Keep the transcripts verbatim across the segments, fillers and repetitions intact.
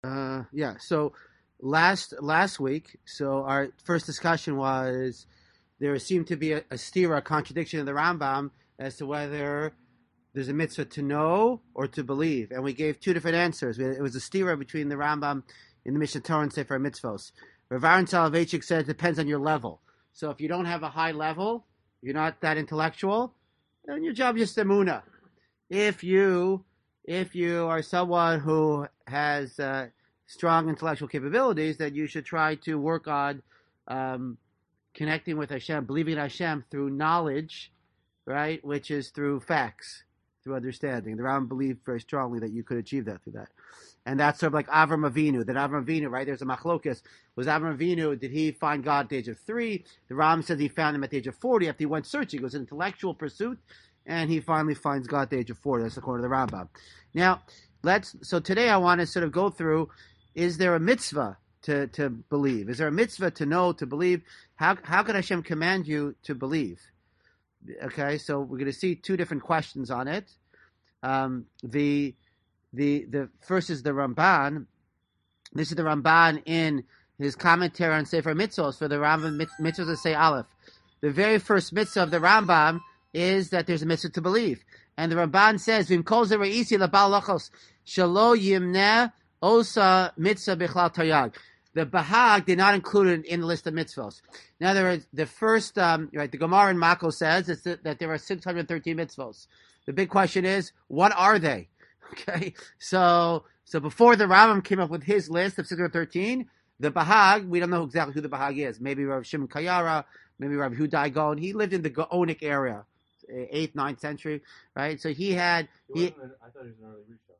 Uh, yeah. So last last week, so our first discussion was there seemed to be a, a stira, a contradiction in the Rambam as to whether there's a mitzvah to know or to believe, and we gave two different answers. It was a stira between the Rambam in the Mishnah Torah and Sefer Mitzvos. Rav Aaron Soloveitchik said it depends on your level. So if you don't have a high level, you're not that intellectual, then your job is just emuna. If you if you are someone who has uh, strong intellectual capabilities, then you should try to work on um, connecting with Hashem, believing in Hashem through knowledge, right? Which is through facts, through understanding. The Rambam believed very strongly that you could achieve that through that. And that's sort of like Avram Avinu. That Avram Avinu, right? There's a machlokas. Was Avram Avinu, did he find God at the age of three? The Rambam says he found him at the age of forty after he went searching. It was an intellectual pursuit, and he finally finds God at the age of forty. That's according to the Rambam. Now, let's. So today I want to sort of go through: is there a mitzvah to, to believe? Is there a mitzvah to know, to believe? How how can Hashem command you to believe? Okay, so we're going to see two different questions on it. Um, the the the first is the Ramban. This is the Ramban in his commentary on Sefer Mitzvos for the Rambam Mitzvos that say Aleph. The very first mitzvah of the Rambam is that there's a mitzvah to believe, and the Ramban says, "Vim kol ze reisi lebal lachos shelo yimneh osa mitzvah bichlal taryag." The Bahag did not include it in the list of mitzvos. Now, there is the first, um, right, the Gemara in Mako says that, that there are six hundred thirteen mitzvos. The big question is, what are they? Okay, so so before the Rambam came up with his list of six hundred thirteen, the Bahag, we don't know exactly who the Bahag is. Maybe Rav Shimon Kayara, maybe Rav Hudai Gaon. He lived in the Gaonic area, eighth, ninth century, right? So he had... He, he I thought he was an early Rishon.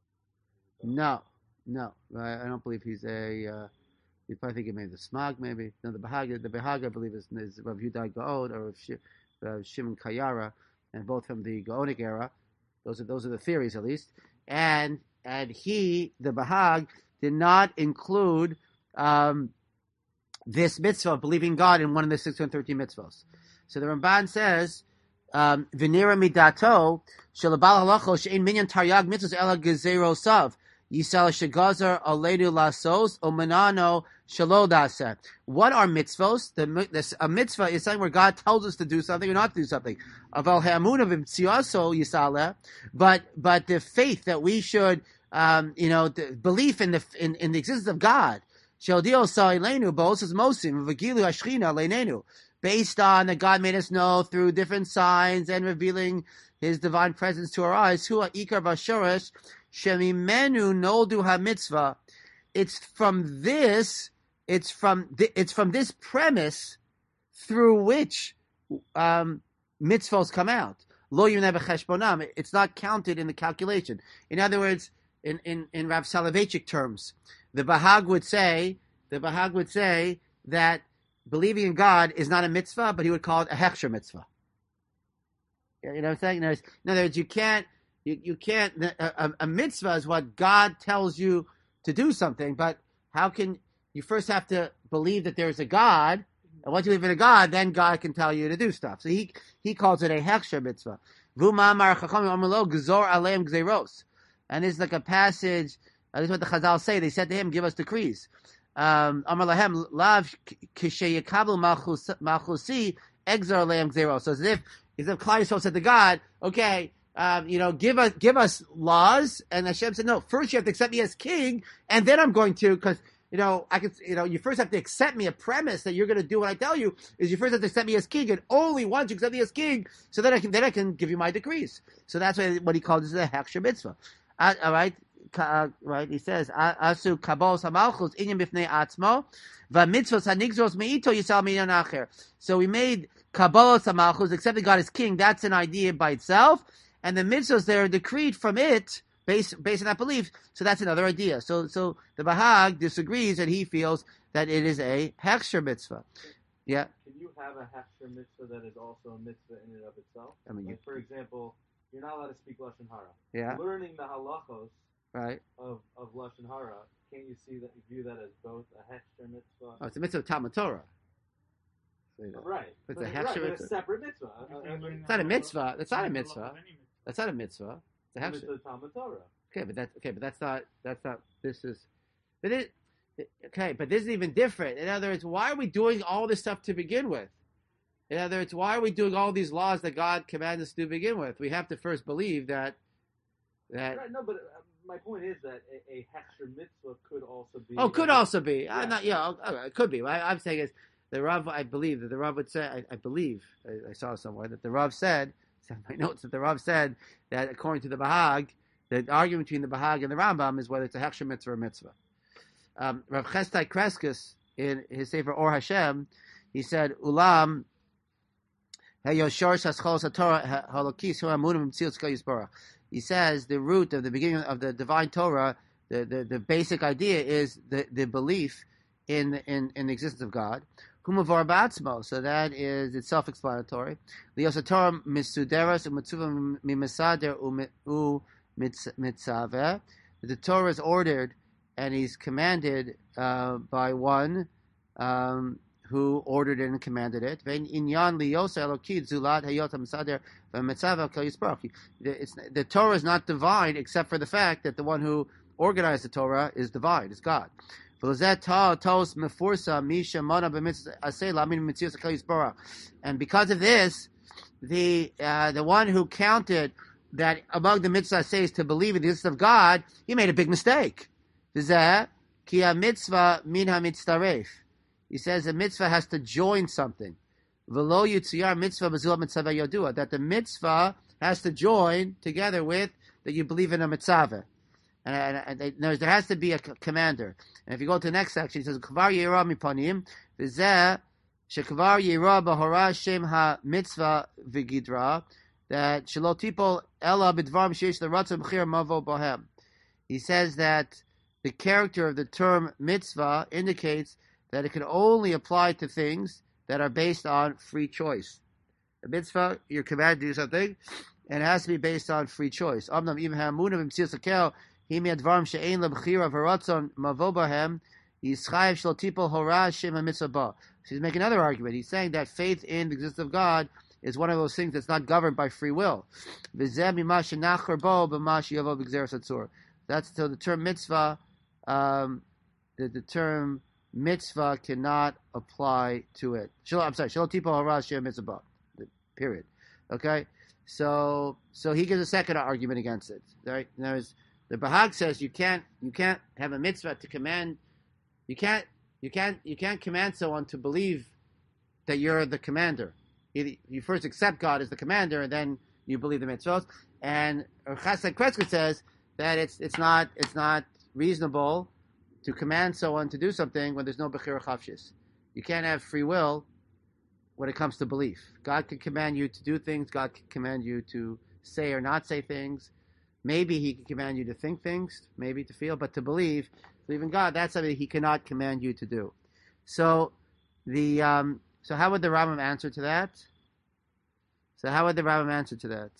No, no, I, I don't believe he's a... Uh, You probably think it may be the Smag, maybe. No, the Bahaga, the Bahaga, I believe, is, is Rav Yudai Gaon or Rav Shimon Kayara, and both from the Gaonic era. Those are those are the theories, at least. And and he, the Bahag, did not include um, this mitzvah of believing God in one of the six hundred thirteen mitzvahs. So the Ramban says, um, "V'nira midato shelabal halacho she'in minyan taryag mitzvahs ela gezero sav." Yisal Shagazar Aleinu Lasos Omanano Shalodasa. What are mitzvos? The, the, a mitzvah is something where God tells us to do something or not to do something. Aval Hamunavim Tziaso Yisala. But but the faith that we should um, you know, the belief in the in, in the existence of God. Shaldio Sailenu Bosas Mosim Vagilu Ashchina Leinenu. Based on that God made us know through different signs and revealing his divine presence to our eyes. Hu Ikar Bashoresh. Shemimenu noldu ha-mitzvah. It's from this, it's from th- it's from this premise through which um, mitzvahs come out. Lo yimneh b'cheshbonam. It's not counted in the calculation. In other words, in, in, in Rav Soloveitchik terms, the Bahag would say, the Bahag would say that believing in God is not a mitzvah, but he would call it a hechsher mitzvah. You know what I'm saying? In other words, you can't You, you can't, a, a mitzvah is what God tells you to do something, but how can, you first have to believe that there's a God, and once you believe in a God, then God can tell you to do stuff. So he he calls it a hechsher mitzvah. And there's like a passage, uh, this is what the Chazal say, they said to him, give us decrees. Um, Amar lahem, lav kishayakablu malchusi, exar aleim gzeros. So as if, as if Klal Yisrael said to God, okay, Um, you know, give us give us laws, and Hashem said, no, first you have to accept me as king, and then I'm going to, because you know, I could, you know, you first have to accept me. A premise that you're going to do what I tell you is you first have to accept me as king, and only once you accept me as king, so then I can then I can give you my decrees. So that's what he calls the hechsher mitzvah. Uh, all right, uh, right. He says, "Asu kabos hamalchus inyan b'fnei atzmo, v'mitzvos hanigzos meito yisal minyan acher." So we made kabos hamalchus, accepting God as king. That's an idea by itself. And the mitzvahs that are decreed from it, based based on that belief, so that's another idea. So so the Bahag disagrees, and he feels that it is a hechsher mitzvah. Yeah. Can you have a hechsher mitzvah that is also a mitzvah in and of itself? I mean, like, you, for example, you're not allowed to speak lashon hara. Yeah. Learning the halachos right. of of lashon hara, can you see that? View that as both a hechsher mitzvah? Oh, it's a mitzvah of Talmud Torah. Right. It's but, a hechsher right, mitzvah. A separate mitzvah. It's not a mitzvah. That's not a mitzvah. That's not a mitzvah. It's a hechsher. Talmud Torah. Okay, but that's okay, but that's not that's not. This is But it, okay, but this is even different. In other words, why are we doing all this stuff to begin with? In other words, why are we doing all these laws that God commanded us to begin with? We have to first believe that that. Right, no, but uh, my point is that a, a hechsher mitzvah could also be. Oh, could also be. Yeah. I'm not. Yeah, okay, it could be. I, I'm saying is the Rav. I believe that the Rav would say. I, I believe I, I saw somewhere that the Rav said. It's on my notes that the Rav said that according to the Bahag, the argument between the Bahag and the Rambam is whether it's a hechsher mitzvah or mitzvah. Um, Rav Chestai Kreskes in his Sefer Or Hashem, he said, "Ulam he says the root of the beginning of the divine Torah, the, the, the basic idea is the, the belief in, in in the existence of God. So that is it's self-explanatory. The Torah is ordered and he's commanded uh, by one um, who ordered it and commanded it. The, it's, the Torah is not divine except for the fact that the one who organized the Torah is divine, is God. And because of this, the uh, the one who counted that among the mitzvah says to believe in the existence of God, he made a big mistake. He says a mitzvah has to join something. That the mitzvah has to join together with that you believe in a mitzvah. And, and, and there has to be a commander. And if you go to the next section, it says, Kvar yira mipanim, v'zeh, shekvar yira b'hora shem ha-mitzvah v'gidra, that shelo tipol ela b'dvarim sheish l'ratzon b'chir mavo bohem. He says that the character of the term mitzvah indicates that it can only apply to things that are based on free choice. A mitzvah, you're commanded to do something, and it has to be based on free choice. So he's making another argument. He's saying that faith in the existence of God is one of those things that's not governed by free will. That's so the term mitzvah, um, the, the term mitzvah cannot apply to it. I'm sorry, period. Okay? So, so he gives a second argument against it. Right? Now, the Bahag says you can't, you can't have a mitzvah to command. You can't, you can't, you can't command someone to believe that you're the commander. You, you first accept God as the commander, and then you believe the mitzvahs. And Chassid Kreska says that it's it's not it's not reasonable to command someone to do something when there's no bechira chavshis. You can't have free will when it comes to belief. God can command you to do things. God can command you to say or not say things. Maybe he can command you to think things, maybe to feel, but to believe, believe in God, that's something he cannot command you to do. So, the um, so how would the Rambam answer to that? So how would the Rambam answer to that?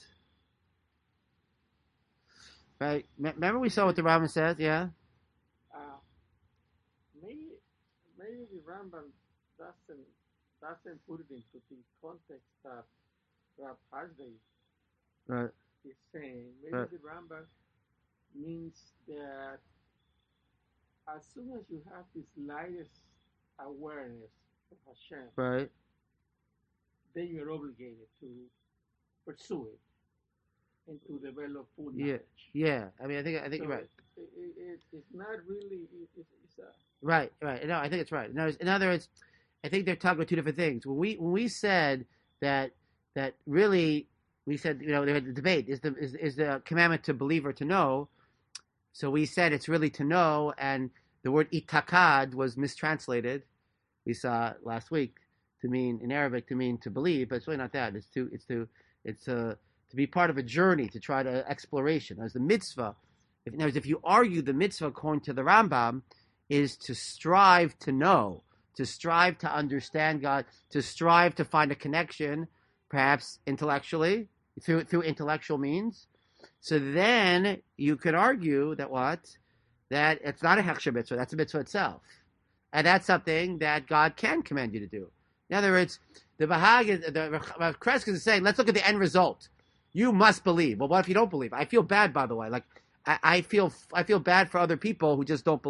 Right? Remember we saw what the Rambam says, yeah? Uh, maybe, maybe the Rambam doesn't doesn't put it into the context that Rav Hasdai right. is saying. Maybe right. the Rambam means that as soon as you have this lightest awareness of Hashem, right. then you're obligated to pursue it and to develop full yeah. knowledge. Yeah, I mean, I think I think so you're right. It, it, it, it's not really. It, it's, it's a right, right. No, I think it's right. In other words, in other words I think they're talking about two different things. When we when we said that that really we said, you know, there had the debate is the is, is the commandment to believe or to know. So we said it's really to know, and the word itakad was mistranslated. We saw last week to mean in Arabic to mean to believe, but it's really not that. It's to it's to it's a, to be part of a journey to try to exploration. As the mitzvah, if, in other words, if you argue the mitzvah according to the Rambam is to strive to know. To strive to understand God, to strive to find a connection, perhaps intellectually, through through intellectual means. So then you could argue that what? That it's not a hechsher mitzvah, that's a mitzvah itself. And that's something that God can command you to do. In other words, the Bahag, the Rav Kreska is saying, let's look at the end result. You must believe. Well, what if you don't believe? I feel bad, by the way. Like, I, I feel I feel bad for other people who just don't believe.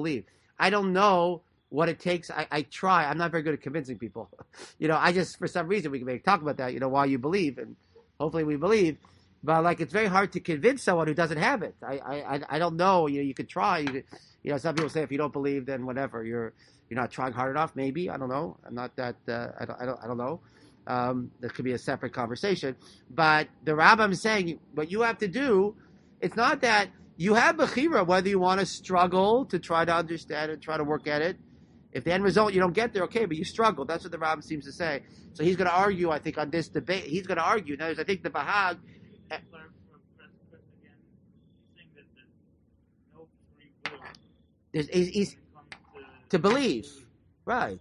I don't know what it takes. I, I try. I'm not very good at convincing people. you know, I just, for some reason, we can maybe talk about that, you know, why you believe, and hopefully we believe. But, like, it's very hard to convince someone who doesn't have it. I I, I don't know. You know, you could try. You, could, you know, some people say if you don't believe, then whatever. You're you're not trying hard enough, maybe. I don't know. I'm not that, uh, I, don't, I, don't, I don't know. Um, that could be a separate conversation. But the Rambam is saying what you have to do, it's not that you have Bechira, whether you want to struggle to try to understand it, try to work at it. If the end result you don't get there, okay, but you struggle. That's what the Rambam seems to say. So he's going to argue, I think, on this debate. He's going to argue. Now, I think the Bahag. Uh, there's, he's, he's, to believe, right?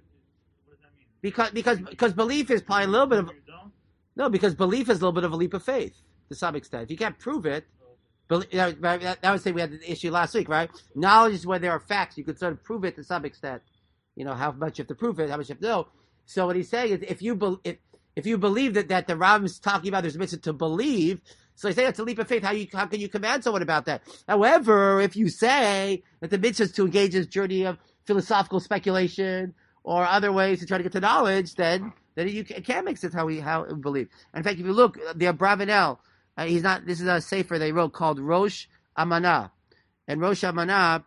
Because because because belief is probably a little bit of no, because belief is a little bit of a leap of faith to some extent. If you can't prove it, believe, that, that was saying we had the issue last week, right? Knowledge is where there are facts. You could sort of prove it to some extent. You know how much you have to prove it, how much you have to know. So what he's saying is, if you be, if if you believe that, that the Rambam is talking about there's a mitzvah to believe, so he's saying it's a leap of faith. How you how can you command someone about that? However, if you say that the mitzvah is to engage in this journey of philosophical speculation or other ways to try to get to knowledge, then then you can, it can't make sense how we how we believe. In fact, if you look, the Abravanel, uh, he's not. This is a sefer they wrote called Rosh Amanah, and Rosh Amanah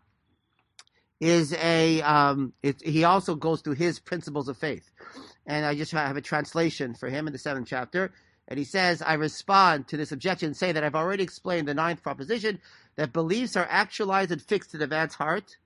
is a. Um, it, he also goes through his principles of faith, and I just have a translation for him in the seventh chapter, and he says, "I respond to this objection and say that I've already explained the ninth proposition that beliefs are actualized and fixed in the man's heart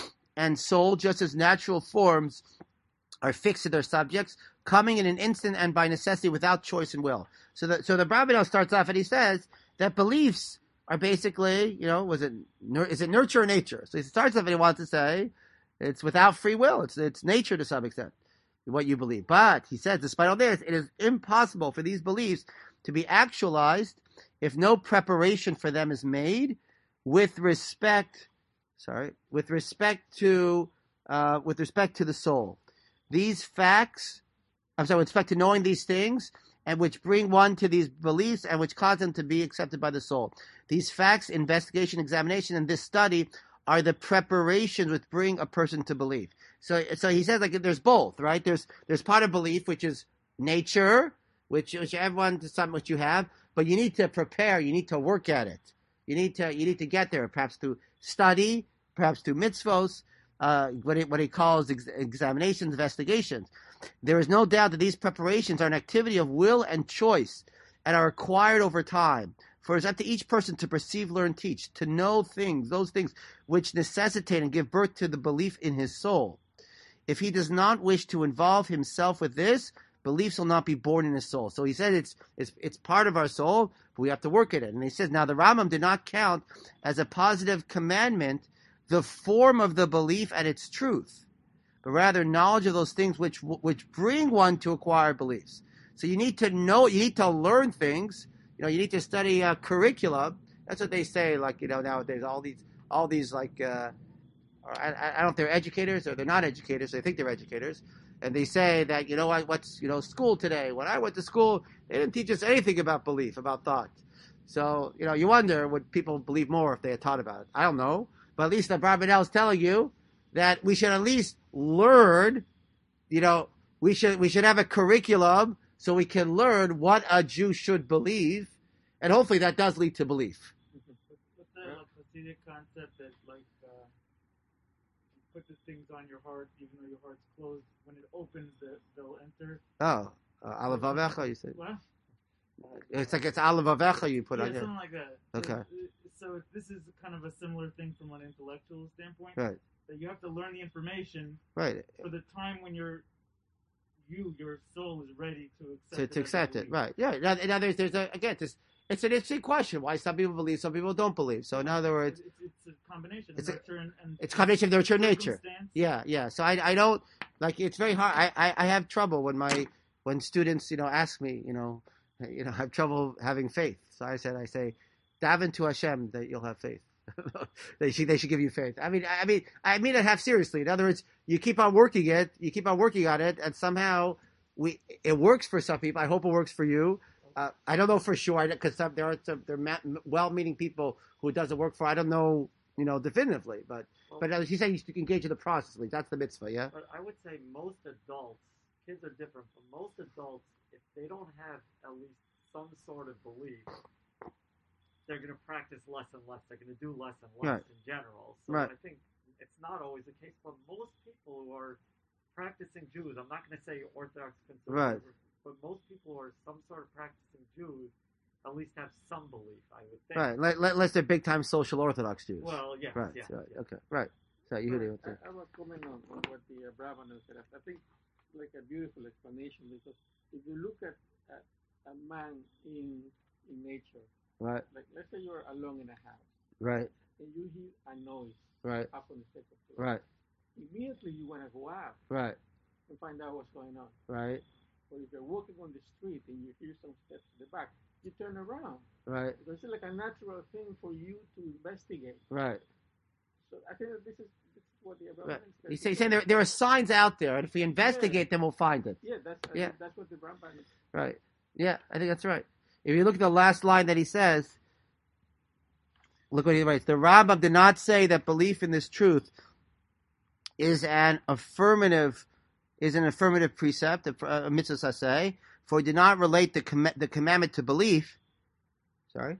and soul, just as natural forms are fixed to their subjects, coming in an instant and by necessity without choice and will." So the so the Abravanel starts off and he says that beliefs are basically, you know, was it is it nurture or nature? So he starts off and he wants to say it's without free will. It's it's nature to some extent, what you believe. But he says, despite all this, it is impossible for these beliefs to be actualized if no preparation for them is made with respect. Sorry, with respect to uh, with respect to the soul. These facts, I'm sorry, with respect to knowing these things, and which bring one to these beliefs, and which cause them to be accepted by the soul. These facts, investigation, examination, and this study are the preparations which bring a person to believe. So, so he says like there's both, right? There's there's part of belief which is nature, which which everyone to some which you have, but you need to prepare. You need to work at it. You need to you need to get there, perhaps through study, perhaps through mitzvos, uh, what, it, what he calls ex- examinations, investigations. There is no doubt that these preparations are an activity of will and choice and are acquired over time. For it is up to each person to perceive, learn, teach, to know things, those things which necessitate and give birth to the belief in his soul. If he does not wish to involve himself with this, beliefs will not be born in his soul. So he said it's it's it's part of our soul, but we have to work at it. And he says, now the Rambam did not count as a positive commandment the form of the belief and its truth, but rather knowledge of those things which which bring one to acquire beliefs. So you need to know, you need to learn things. You know, you need to study uh, curricula. That's what they say. Like, you know, nowadays all these all these like uh, I, I don't know if they're educators or they're not educators. They think they're educators. And they say that, you know, what, what's, you know, school today. When I went to school, they didn't teach us anything about belief, about thought. So, you know, you wonder, would people believe more if they had taught about it? I don't know. But at least the Abravanel is telling you that we should at least learn, you know, we should we should have a curriculum so we can learn what a Jew should believe. And hopefully that does lead to belief. What's the like, Hasidic concept that, like, uh, you put the things on your heart, even though your heart's closed, when it opens, the, they'll enter? Oh, uh, Alav Avecha, you said? What? It's like it's Alav Avecha you put yeah, on here. something like that. Okay. So, so this is kind of a similar thing from an intellectual standpoint. Right. That you have to learn the information Right. for the time when you're, you, your soul is ready to accept To, it. to as accept a it, belief. right. Yeah. In other, in other words, there's a, again, this, it's an interesting question. Why some people believe, some people don't believe. So in other words, It's, it's, it's a combination of It's a- nurture and, and it's a combination of nurture and nature. circumstance. Yeah, yeah. So I, I don't like. It's very hard. I, I, I have trouble when my when students, you know, ask me, you know, you know, I have trouble having faith. So I said, I say, daven to Hashem that you'll have faith. they should they should give you faith. I mean, I mean, I mean it half seriously. In other words, you keep on working it, you keep on working on it, and somehow we it works for some people. I hope it works for you. Uh, I don't know for sure because there are some there are well-meaning people who it doesn't work for. I don't know you know, definitively. But Well, but as you say, you should engage in the process. At least that's the mitzvah. Yeah. But I would say most adults, kids are different, but most adults, if they don't have at least some sort of belief, they're going to practice less and less. They're going to do less and less Right. in general. So Right. I think it's not always the case, but most people who are practicing Jews, I'm not going to say Orthodox conservative, but most people who are some sort of practicing Jews at least have some belief, I would think. Right. Let, let, unless they're big time social Orthodox Jews. Well, yes, right. yes, Right. yes. Okay. Right. So you Right. do. I, I was commenting on, on what the uh, Brahmanas said. I think like a beautiful explanation, because if you look at, at a man in in nature, Right. like let's say you're alone in a house Right. and you hear a noise Right. up on the second floor. Right. Immediately you want to go out Right. and find out what's going on. Right. Or if you're walking on the street and you hear some steps in the back, you turn around. Right. Because it's like a natural thing for you to investigate. Right. So I think that this is, this is what the Right. Brahmanas said. He's saying, saying there, there are signs out there, and if we investigate them, we'll find it. Yeah, that's I Yeah. think that's what the Brahmanas. Right. Yeah, I think that's right. If you look at the last line that he says, look what he writes. The Rambam did not say that belief in this truth is an affirmative, is an affirmative precept, a, a mitzvah saseh, for he did not relate the com- the commandment to belief. Sorry.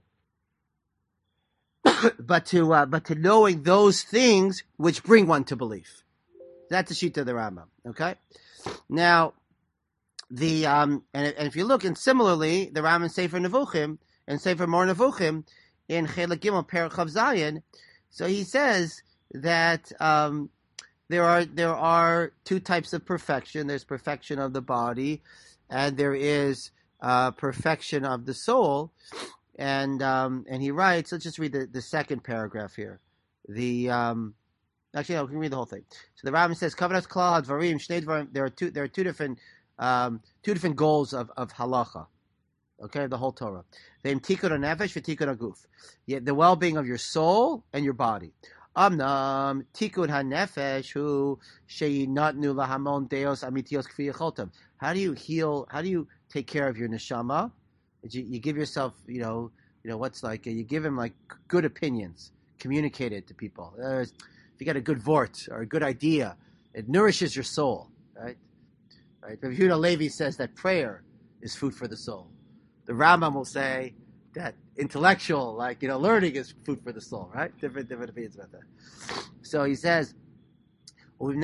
but to uh, but to knowing those things which bring one to belief. That's the sheet of the Rambam. Okay. Now, the um and, and if you look, and similarly, the Rambam Sefer Nevuchim and Sefer Mor Nevuchim in Chelek Gimel Perek Chav Zayin, so he says that um there are there are two types of perfection. There's perfection of the body, and there is uh, perfection of the soul. And um, and he writes. Let's just read the, the second paragraph here. The um, actually, no, we can read the whole thing. So the Rambam says, "Kavanas klal hadvarim shnei dvarim." There are two. There are two different um, two different goals of, of halacha. Okay, the whole Torah. Ve'im tikkun hanefesh ve'tikkun haguf. Yet the well-being of your soul and your body. Amnam tikkun hanefesh hu sheyinatnu lahamon deos amitios kfi yecholtem. How do you heal? How do you take care of your neshama? You, you give yourself, you know, you know what's like. You give him like good opinions, communicate it to people. Uh, if you got a good vort or a good idea, it nourishes your soul, right? Right. Rabbi Yehuda Levi says that prayer is food for the soul. The Rambam will say that intellectual, like, you know, learning is food for the soul, right? Different, different opinions about that. So he says, and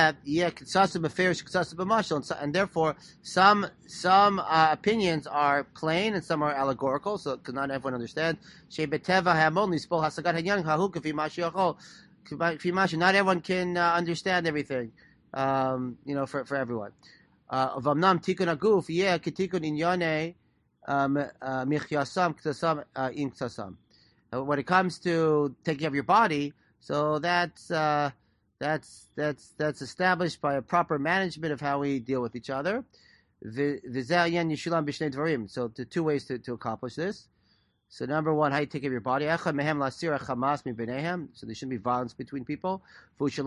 therefore some some uh, opinions are plain and some are allegorical, so because not everyone understands. Not everyone can uh, understand everything, um, you know, for, for everyone. Uh, when it comes to taking care of your body, so that's uh, that's that's that's established by a proper management of how we deal with each other. So the two ways to, to accomplish this. So number one, how you take care of your body. So there shouldn't be violence between people. That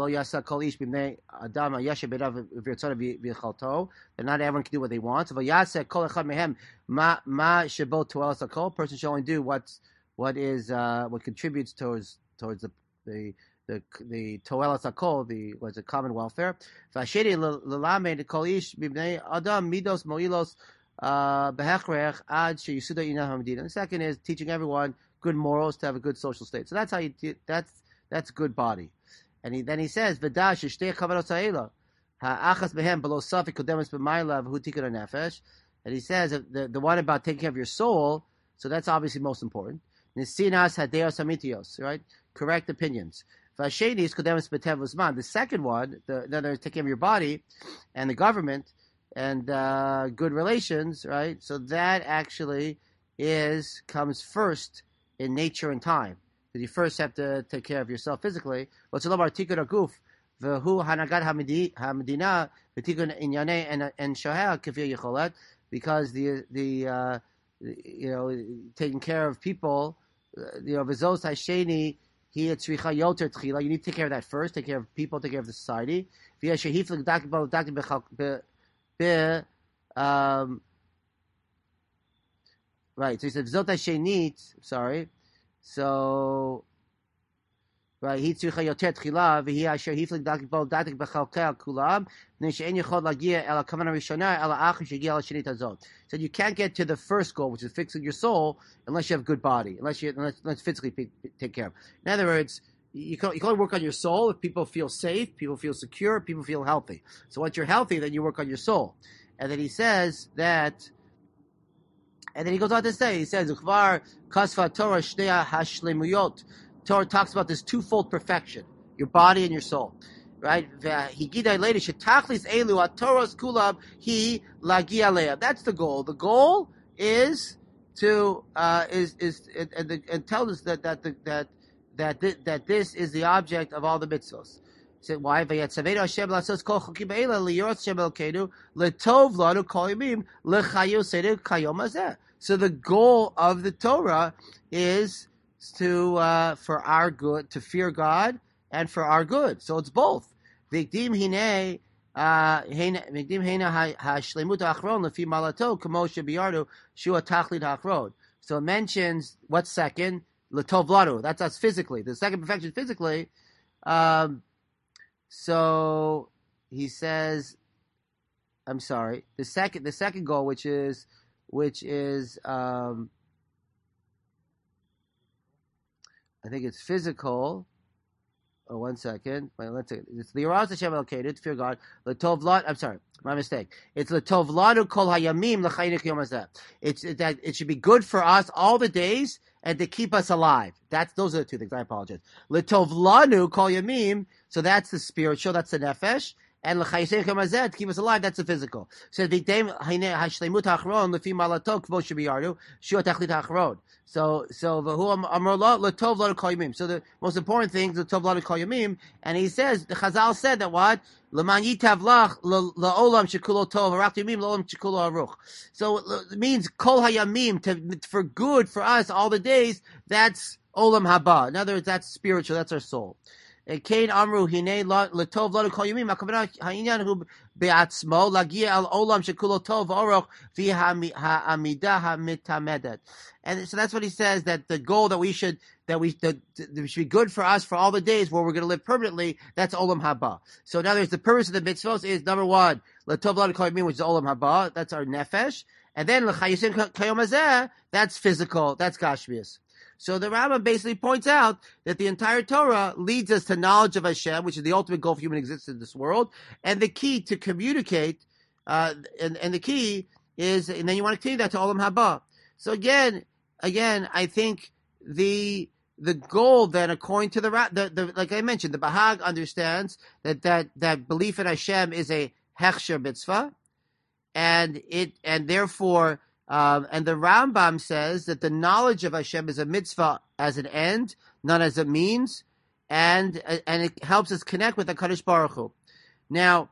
not everyone can do what they want. Person should only do what's what is uh, what contributes towards towards the the the the toelas hakol, the what's it, common welfare. And the second is teaching everyone good morals to have a good social state. So that's how you that's that's good body. And he, then he says v'dash shtei kavanos ha'ela ha'achas behem below safik kodemus b'mayla v'hu tikkun hanefesh. And he says the the one about taking care of your soul. So that's obviously most important. Nisinas hadeos hamitios, right? Correct opinions. Vasheni is kodemus b'tev uzman. The second one, the in other words, taking care of your body and the government and uh, good relations, right? So that actually is comes first in nature and time. Because you first have to take care of yourself physically. What's the tikkun aguf v'hu hanagat hamedina v'tikkun inyane and and shahel k'fi yicholet, because the the uh, you know taking care of people, uh, you know v'zos hasheni he tzricha yoter tchila. You need to take care of that first. Take care of people. Take care of the society. V'ya shehiflik dakibal dakib Um, right, so he said Zota Shenit, sorry. So right? היא צריכה יותר תחילה, והיא אשר הפליג דק בו דתק בחלקיה כולם, מפני שאין יכול להגיע אל הכוונה הראשונה, אלא אחרי שהגיע לשנית הזאת. So you can't get to the first goal, which is fixing your soul, unless you have a good body, unless you unless, unless physically take care of. In other words, you can, you can only work on your soul if people feel safe, people feel secure, people feel healthy. So once you're healthy, then you work on your soul. And then he says that, and then he goes on to say, he says, Uchvar kasva Torah shnei hashlemuyot. Torah talks about this twofold perfection, your body and your soul. Right? He gidai later shetachlis elu atoros kulab he lagi alea. That's the goal. The goal is to uh, is is and, and, and tell us that that the, that that th- that this is the object of all the mitzvos. So why? Vayatzaveinu Hashem lasos kol chokim be'ela liyorot Hashem elkeinu letov lanu kol yamim lechayu seder kayom hazeh. So the goal of the Torah is to uh, for our good, to fear God and for our good. So it's both. V'ikdim hine v'ikdim hine hashlemut ha'achron lefi malato kamo shebiyardu shua tachlit ha'achron. So it mentions what's second, letov lanu. That's us physically. The second perfection physically. Um, so he says, I'm sorry. The second, the second goal, which is, which is, um, I think it's physical. Oh, one second. Wait, let's see. It's the Yiras Hashem Elkeinu, to fear God. L'tov lanu. I'm sorry, my mistake. It's l'tov lanu kol hayamim l'chaynik yom hazeh. It's that it should be good for us all the days and to keep us alive. That's those are the two things. I apologize. L'tov lanu kol yamim. So that's the spiritual. That's the nefesh. And l'chaynik yom hazeh, to keep us alive. That's the physical. So v'ikdem hashlemut ha'achron lefi malato k'vo shebiyardu shua tachlit ha'achron. So, so v'hu amar lo l'tov lanu kol yamim. So the most important thing is l'tov lanu kol yamim. And he says, the Chazal said that what? L'man yitav lach la'olam shekulo tov harach yamim la'olam shekulo aruch. So it means kol hayamim, to for good for us all the days. That's olam haba. In other words, that's spiritual. That's our soul. Kain amru hine l'tov lanu kol yamim. Hakavana ha'inyan hu be'atzmo lagia al olam shekulo tov aruch v'ha'amidah ha'mitamedet. And so that's what he says, that the goal that we should, that we, that, that should be good for us for all the days where we're going to live permanently, that's Olam Haba. So in other words, the purpose of the mitzvot is, number one, L'tov lanu kol yamim, which is Olam Haba, that's our nefesh. And then L'chayisim kayom hazeh, that's physical, that's Gashmias. So the Rambam basically points out that the entire Torah leads us to knowledge of Hashem, which is the ultimate goal for human existence in this world, and the key to communicate, uh, and, and the key is, and then you want to continue that to Olam Haba. So again, Again, I think the the goal then, according to the, the, the like I mentioned, the Bahag understands that, that, that belief in Hashem is a hechsher mitzvah, and it and therefore, um, and the Rambam says that the knowledge of Hashem is a mitzvah as an end, not as a means, and and it helps us connect with the Kadosh Baruch Hu. Now,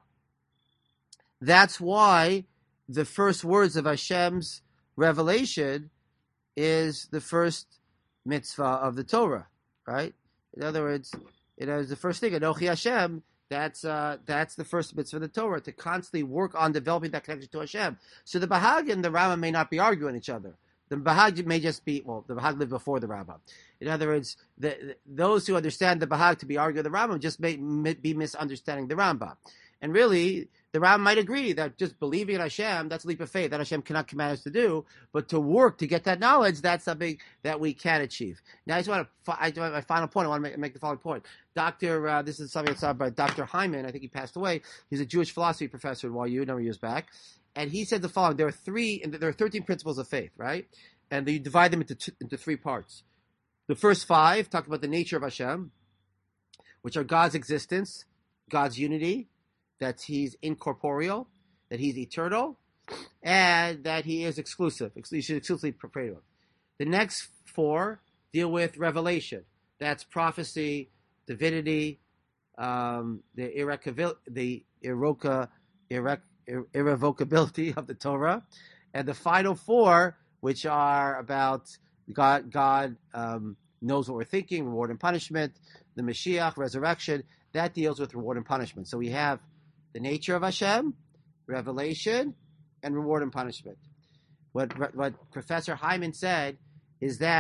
that's why the first words of Hashem's revelation is the first mitzvah of the Torah, right? In other words, it is the first thing. Anochi Hashem. That's uh, that's the first mitzvah of the Torah, to constantly work on developing that connection to Hashem. So the Bahag and the Rambam may not be arguing each other. The Bahag may just be, well, the Bahag lived before the Rambam. In other words, the, the, those who understand the Bahag to be arguing the Rambam just may, may be misunderstanding the Rambam. And really, the Rambam might agree that just believing in Hashem, that's a leap of faith, that Hashem cannot command us to do, but to work to get that knowledge, that's something that we can achieve. Now, I just want to, I, my final point, I want to make, make the following point. Doctor, uh, this is something that's said by Doctor Hyman, I think he passed away. He's a Jewish philosophy professor at Y U a number of years back. And he said the following: there are three, there are thirteen principles of faith, right? And you divide them into two, into three parts. The first five talk about the nature of Hashem, which are God's existence, God's unity, that He's incorporeal, that He's eternal, and that He is exclusive. You should exclusively pray to Him. The next four deal with revelation. That's prophecy, divinity, um, the irreconcil- the irreca- irre- irrevocability of the Torah, and the final four, which are about God, God um, knows what we're thinking, reward and punishment, the Mashiach, resurrection, that deals with reward and punishment. So we have the nature of Hashem, revelation, and reward and punishment. What what Professor Hyman said is that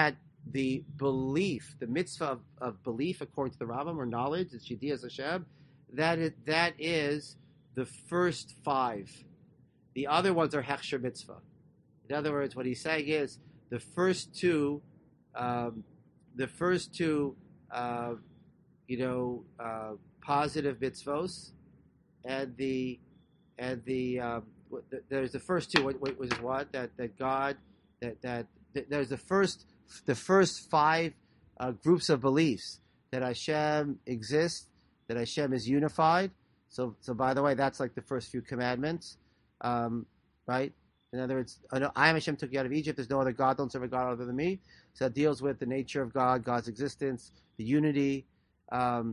the belief, the mitzvah of, of belief according to the Rambam, or knowledge, it's Yedias Hashem, that is, that is the first five. The other ones are Hechsher Mitzvah. In other words, what he's saying is the first two, um, the first two, uh, you know, uh, positive mitzvos, and the and the um, there's the first two. What, what was what that that God that that, that there's the first the first five uh, groups of beliefs that Hashem exists, that Hashem is unified. So so by the way, that's like the first few commandments, um, right? In other words, I am Hashem, took you out of Egypt. There's no other God. Don't serve a God other than me. So that deals with the nature of God, God's existence, the unity, um,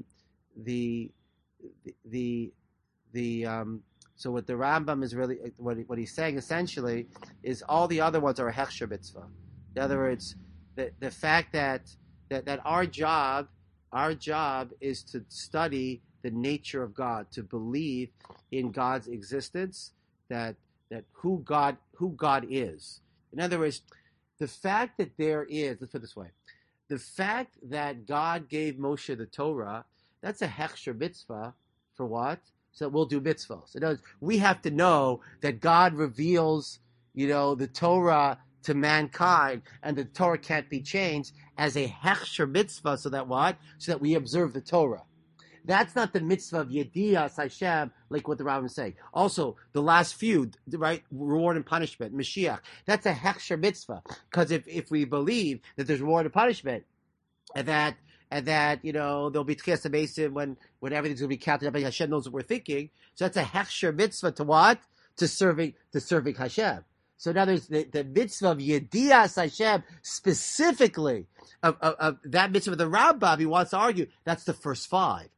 the the the, the um, so what the Rambam is really what what he's saying essentially is all the other ones are a hechsher mitzvah. In other words, the the fact that that that our job our job is to study the nature of God, to believe in God's existence, that that who God who God is. In other words, the fact that there is, let's put it this way, the fact that God gave Moshe the Torah, that's a hechsher mitzvah for what? So we'll do mitzvahs. In other words, we have to know that God reveals, you know, the Torah to mankind, and the Torah can't be changed as a hechsher mitzvah, so that what? So that we observe the Torah. That's not the mitzvah of Yedias Hashem, like what the Rambam is saying. Also, the last few, right, reward and punishment, Mashiach, that's a hechsher mitzvah. Because if, if we believe that there's reward and punishment, and that, and that, you know, there'll be Tchias HaMeisim when, when everything's going to be counted up, and Hashem knows what we're thinking. So that's a hechsher mitzvah to what? To serving, to serving Hashem. So now there's the, the mitzvah of Yedias Hashem, specifically, of, of, of that mitzvah of the Rambam, he wants to argue, that's the first five.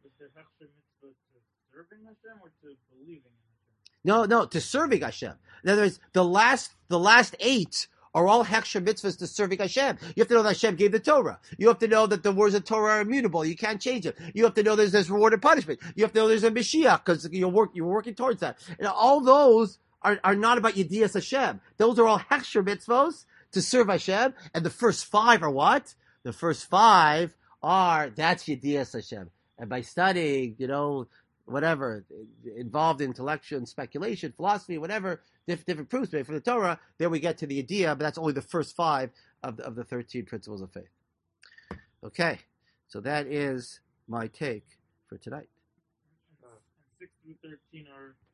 Serving Hashem or to believing in Hashem? No, no, to serving Hashem. In other words, the last, the last eight are all hechsher mitzvahs to serving Hashem. You have to know that Hashem gave the Torah. You have to know that the words of Torah are immutable. You can't change them. You have to know there's this reward and punishment. You have to know there's a Mashiach because you're work, you're working towards that. And all those are, are not about Yedias Hashem. Those are all hechsher mitzvahs to serve Hashem. And the first five are what? The first five are, that's Yedias Hashem. And by studying, you know, whatever, involved in intellectual and speculation, philosophy, whatever, different, different proofs made from the Torah, then we get to the idea, but that's only the first five of the, of the thirteen principles of faith. Okay, so that is my take for tonight. Uh, six through thirteen are